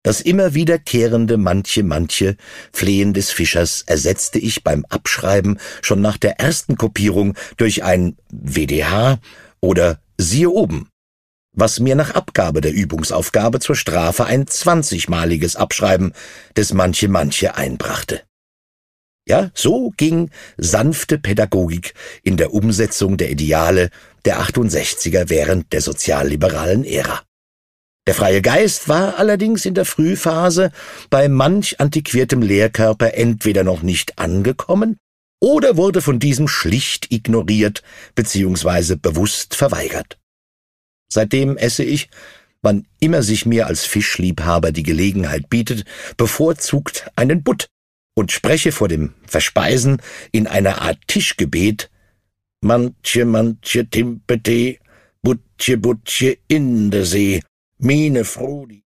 Das immer wiederkehrende manche Flehen des Fischers ersetzte ich beim Abschreiben schon nach der ersten Kopierung durch ein WDH oder siehe oben, was mir nach Abgabe der Übungsaufgabe zur Strafe ein 20-maliges Abschreiben des manche einbrachte. Ja, so ging sanfte Pädagogik in der Umsetzung der Ideale der 68er während der sozialliberalen Ära. Der freie Geist war allerdings in der Frühphase bei manch antiquiertem Lehrkörper entweder noch nicht angekommen oder wurde von diesem schlicht ignoriert bzw. bewusst verweigert. Seitdem esse ich, wann immer sich mir als Fischliebhaber die Gelegenheit bietet, bevorzugt einen Butt und spreche vor dem Verspeisen in einer Art Tischgebet manche Timpete, Butche in der See, Mine froh